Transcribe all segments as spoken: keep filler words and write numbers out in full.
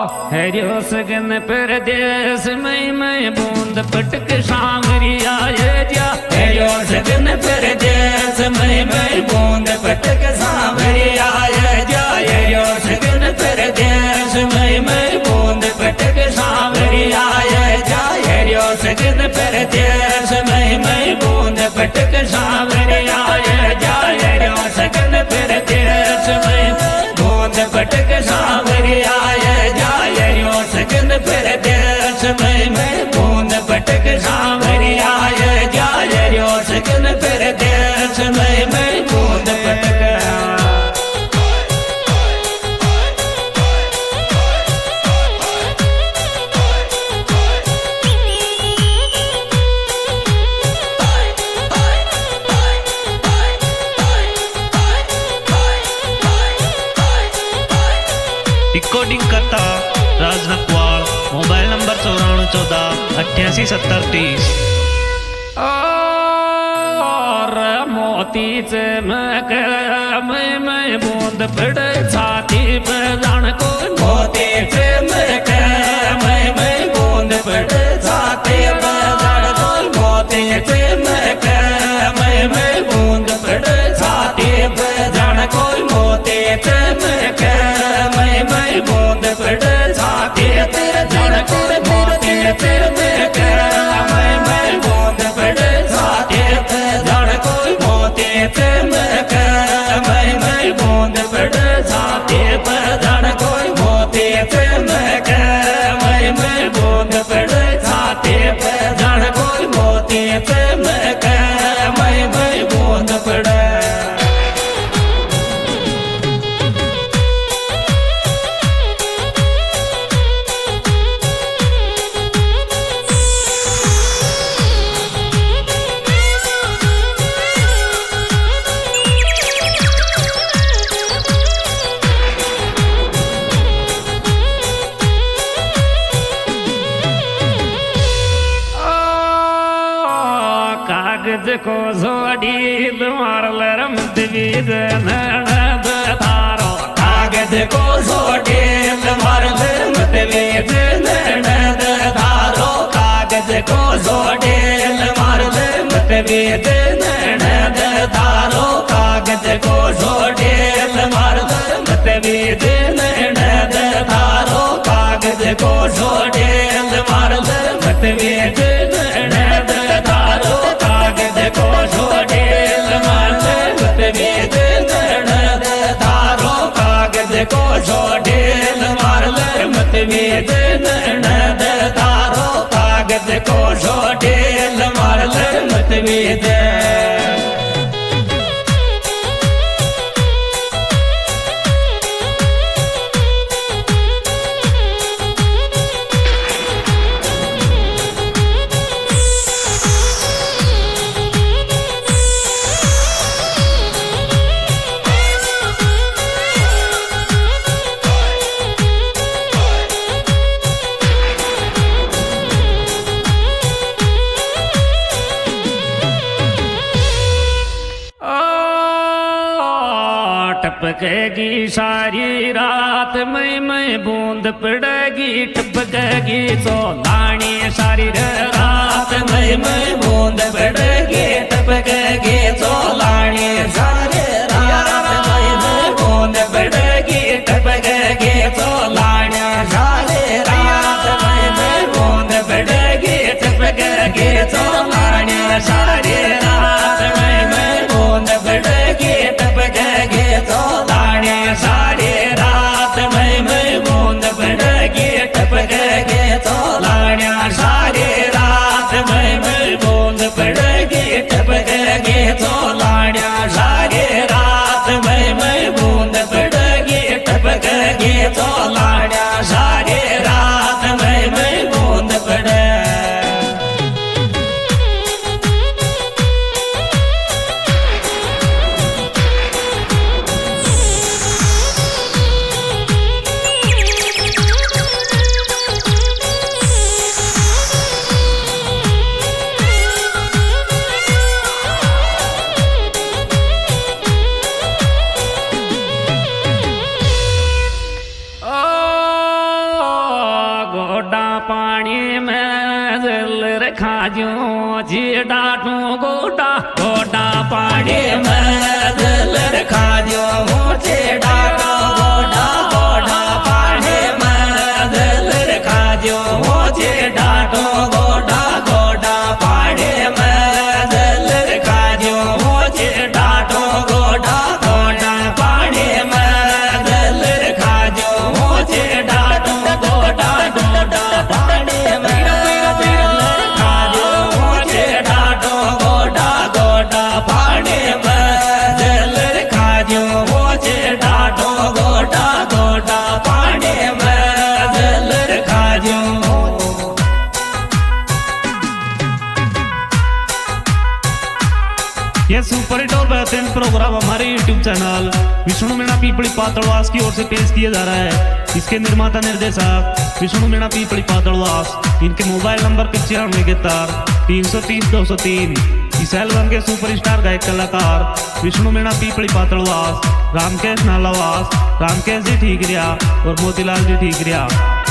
हरियो सगन परदेस में मैं बूंद पटक सांवरी आए जा। हरियो सगन परदेस में मैं बूंद पटक सांवरी आए जा। हरियो सगन परदेस में मैं बूंद पटक सांवरी आए जा। हरियो सगन परदेस में मैं बूंद पटक सांवरी आए जा। हरियो सगन परदेस में बूंद पटक सांवरी आए जा। हरियो सगन परदेस में मैं बूंद पटक सांवरी आए जा। हरियो सगन परदेस में मैं बूंद पटक रिकॉर्डिंग करता राजनकवाल। मोबाइल नंबर चौरानवे चौदह अट्ठासी सत्तर तीस। और मोती चमक मैं मैं बूंद पड़े छाती पे जान को। मोती चमक मैं मैं बूंद पड़े छाती पे जान को। मोती चमक मैं मैं बूंद पड़े छाती पे जान को। मोती चमक मैं मैं बूंद पड़े छाती तेरे जान को। मोती चमक मैं मैं बूंद पड़े छाती पे जान को। मोती चमक मैं मैं बूंद पड़े छाती पे जान को। मोती चमक मैं मैं बूंद पड़े छाती पे जान को। मोती चमक मैं मैं बूंद पड़े कागज को जोड़ी मारल रमत बीज ननद थारो। कागज को जोड़ी मारल रमत बीज ननद थारो। कागज को जोड़ी मारल रमत बीज ननद थारो। कागज को जोड़ी मारल रमत बीज ननद थारो। कागज को जोड़ी मारल रमत बीज ननद थारो। कागज को जोड़े मारल मतभेद ननद थारो। कागज को जोड़े मारल मतभेद ननद थारो। कागज को जोड़े मारल मतभेद टपकेगी सारी रात में मैं बूंद पड़ेगी। टपकेगी सोलानी सारी रात में मैं बूंद पड़ेगी। टपकेगी सोलानी सारी रात में मैं बूंद पड़ेगी। टपकेगी सोलानी सारी रात में मैं बूंद पड़ेगी। टपकेगी सोलानी सारी रात में मैं बूंद पड़ेगी। टपकेगी सोलानी सारी रात में मैं बूंद पड़ेगी। टपकेगी सोलानी सारी रात में मैं बूंद पड़ेगी। टपकेगी सोलानी सारी पानी में जल रखा जो जी डाटू गोटा गोटा पानी में जल रखा जो मुझे डाटू गोटा गोटा पानी में जल रखा जो मुझे डाटू गोटा गोटा पानी में जल रखा जो मुझे डाटू गोटा गोटा पानी में जल रखा जो मुझे डाटू गोटा गोटा पानी में रखा जो मुझे डाटू गोटा गोटा पानी में जल रखा जो मुझे डाटू गोटा गोटा पानी में जल रखा जो। यह सुपर हिट और बेहतरीन प्रोग्राम हमारे यूट्यूब चैनल विष्णु मीणा पीपली पातड़वास की ओर से पेश किया जा रहा है। इसके निर्माता निर्देशक विष्णु मीणा पीपली पातड़वास। इनके मोबाइल नंबर पचानवे इकहत्तर तीन सौ तीस दो सौ तीन। इस एल्बम के सुपरस्टार गायक कलाकार विष्णु मीणा पीपली पातड़वास, रामकेश नालावास, रामकेश जी ठीकरिया और मोतीलाल जी ठीकरिया।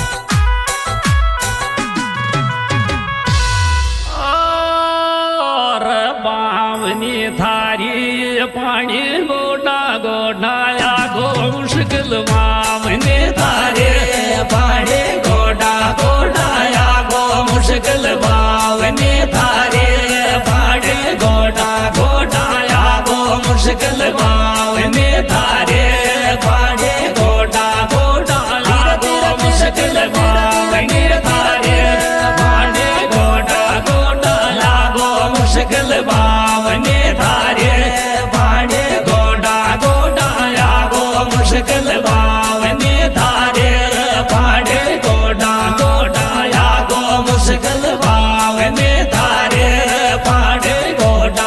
बावनी थारी पानी गोटा गोटा या गो मुश्किल बावनी थारी पानी गोटा गोटा या गो मुश्किल बावनी थारी पानी गोटा गोटा या गो मुश्किल बावनी थारी पानी गोटा गोटा या गो मुश्किल बावनी थारी पानी गोटा गोटा या गो मुश्किल बावनी थारे पानी गोटा गोटा या गो मुश्किल बावनी थारे पानी गोटा गोटा या गो मुश्किल बावनी थारे पानी गोटा।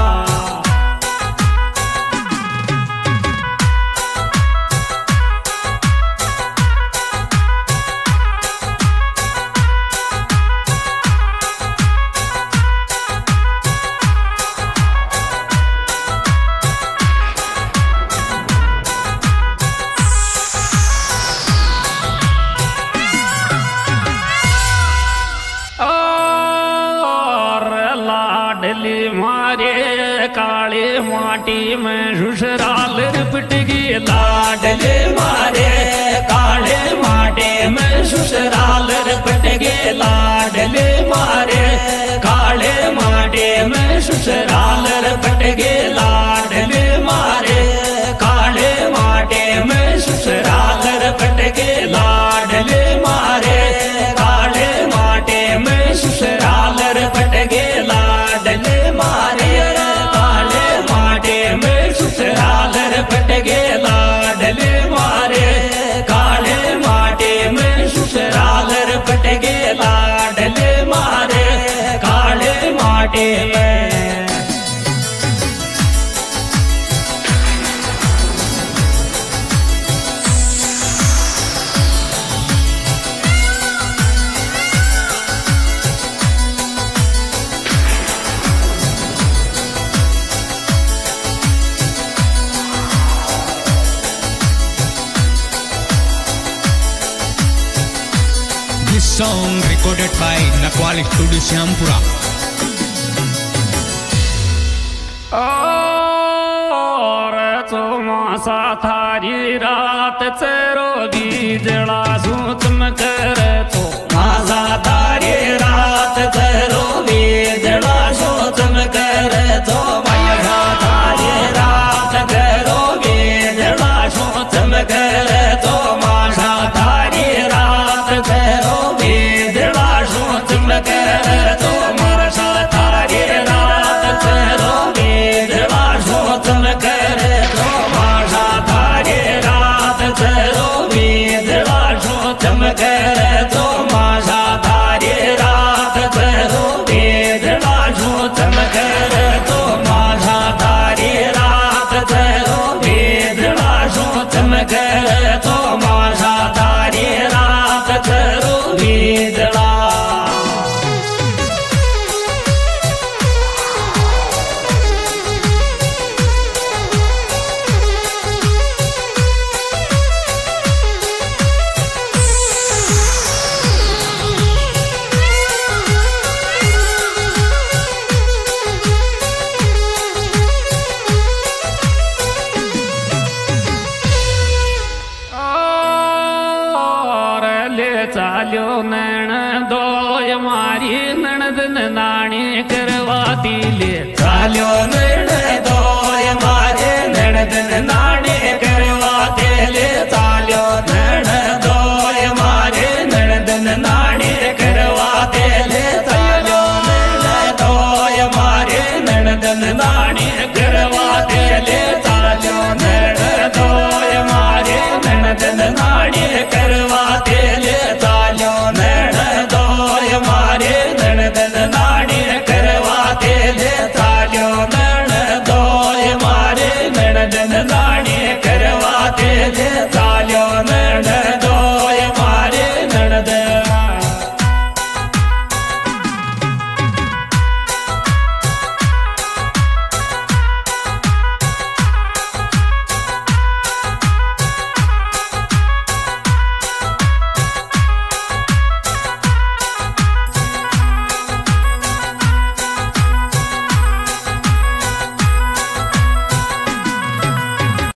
लाडली मारे काले माटी में ससुराल पिटगी लाडली मारे काले माटी में ससुराल पिटगी लाडली मारे काले माटी में ससुराल पिटगी लाडली मारे काले माटी में ससुराल पिटगी लाडली मारे काले माटी में ससुराल पिटगी लाडली मारे काले माटे में ससुराल पिटगी लाडली मारे काले माटे में ससुराल पिटगी लाडली मारे काले माटे में। This song recorded by Nakwal Studio Syampura. और चौमासा थारी रात चेरो बीजड़ा सूतम कर तो मासा थारी रात चेरो बीजड़ा सूतम कर तो मासा थारी रात चेरो बीजड़ा सूतम कर तो मासा थारी रात चेरो बीजड़ा सूतम कर तो मासा थारी रात चेरो बीजड़ा सूतम कर तो मासा थारी रात चेरो बीजड़ा सूतम कर तो मासा थारी रात चेरो बीजड़ा सूतम कर तो मासा थारी रात चेरो बीजड़ा सूतम कर तो मासा थारी रात चेरो बीजड़ा। चालो नैन दोय मारी ननद नानी करवा दिले चालो नैन दोय मारे ननद नानी